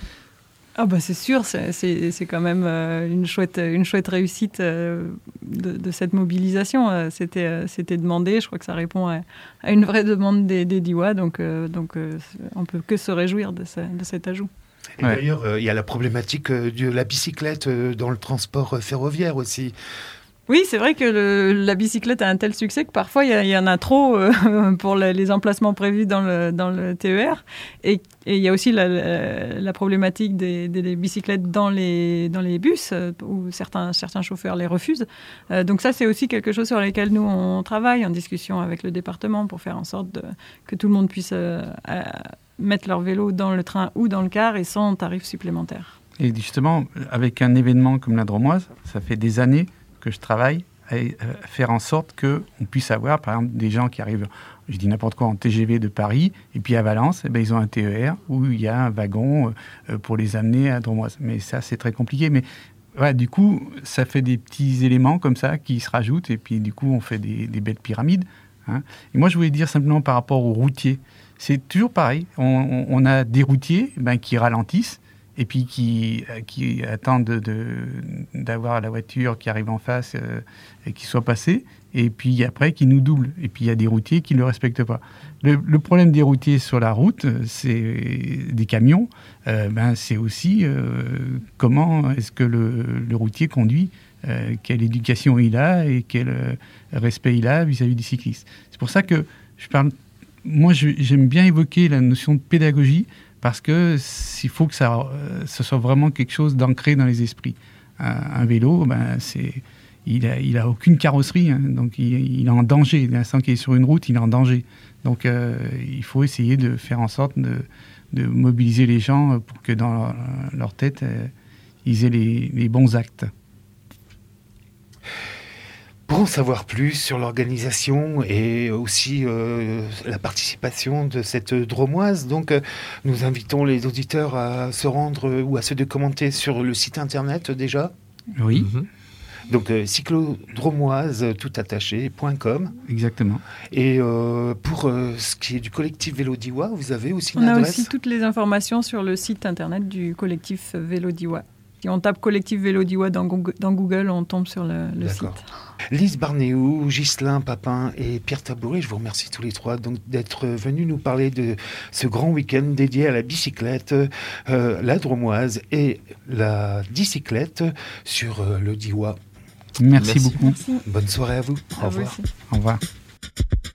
Ah bah c'est sûr, c'est, c'est, c'est quand même euh, une, chouette, une chouette réussite euh, de, de cette mobilisation. Euh, c'était, euh, c'était demandé, je crois que ça répond à, à une vraie demande des, des Diois, donc, euh, donc euh, on ne peut que se réjouir de, ce, de cet ajout. Et ouais. D'ailleurs, euh, il y a la problématique euh, de la bicyclette euh, dans le transport euh, ferroviaire aussi. Oui, c'est vrai que le, la bicyclette a un tel succès que parfois il y, y en a trop euh, pour le, les emplacements prévus dans le, dans le T E R. Et il y a aussi la, la, la problématique des, des, des bicyclettes dans les, dans les bus, euh, où certains, certains chauffeurs les refusent. Euh, donc ça, c'est aussi quelque chose sur lequel nous, on travaille en discussion avec le département pour faire en sorte de, que tout le monde puisse euh, euh, mettre leur vélo dans le train ou dans le car et sans tarif supplémentaire. Et justement, avec un événement comme la Dromoise, ça fait des années que je travaille à faire en sorte qu'on puisse avoir, par exemple, des gens qui arrivent, je dis n'importe quoi, en T G V de Paris, et puis à Valence, eh ben, ils ont un T E R où il y a un wagon pour les amener à Dromoise. Mais ça, c'est très compliqué. Mais ouais, du coup, ça fait des petits éléments comme ça qui se rajoutent, et puis du coup, on fait des, des belles pyramides. Hein. Et moi, je voulais dire simplement par rapport aux routiers, c'est toujours pareil. On, on, on a des routiers ben, qui ralentissent, et puis qui, qui attendent de, de, d'avoir la voiture qui arrive en face euh, et qui soit passée, et puis après qui nous double. Et puis il y a des routiers qui ne le respectent pas. Le, le problème des routiers sur la route, c'est des camions, euh, ben, c'est aussi euh, comment est-ce que le, le routier conduit, euh, quelle éducation il a et quel euh, respect il a vis-à-vis des cyclistes. C'est pour ça que je parle, moi je, j'aime bien évoquer la notion de pédagogie, parce qu'il faut que ça, euh, ce soit vraiment quelque chose d'ancré dans les esprits. Un, un vélo, ben, c'est, il n'a il a aucune carrosserie, hein, donc il, il est en danger. L'instant qu'il est sur une route, il est en danger. Donc euh, il faut essayer de faire en sorte de, de mobiliser les gens pour que dans leur, leur tête, euh, ils aient les, les bons actes. Pour en savoir plus sur l'organisation et aussi euh, la participation de cette Dromoise, donc euh, nous invitons les auditeurs à se rendre euh, ou à se documenter sur le site internet déjà. Oui. Mm-hmm. Donc euh, cyclodromoise tout attaché point com. Exactement. Et euh, pour euh, ce qui est du collectif Vélo d'Iwa, vous avez aussi une On adresse. a aussi toutes les informations sur le site internet du collectif Vélo d'Iwa. Si on tape collectif Vélo d'Iwa dans Google, dans Google, on tombe sur le, le site. Lise Barnéou, Ghislain Papin et Pierre Tabouret, je vous remercie tous les trois donc, d'être venus nous parler de ce grand week-end dédié à la bicyclette, euh, la Dromoise et la dicyclette sur euh, le Diois. Merci, Merci. beaucoup. Merci. Bonne soirée à vous. À Au vous revoir. aussi. Au revoir.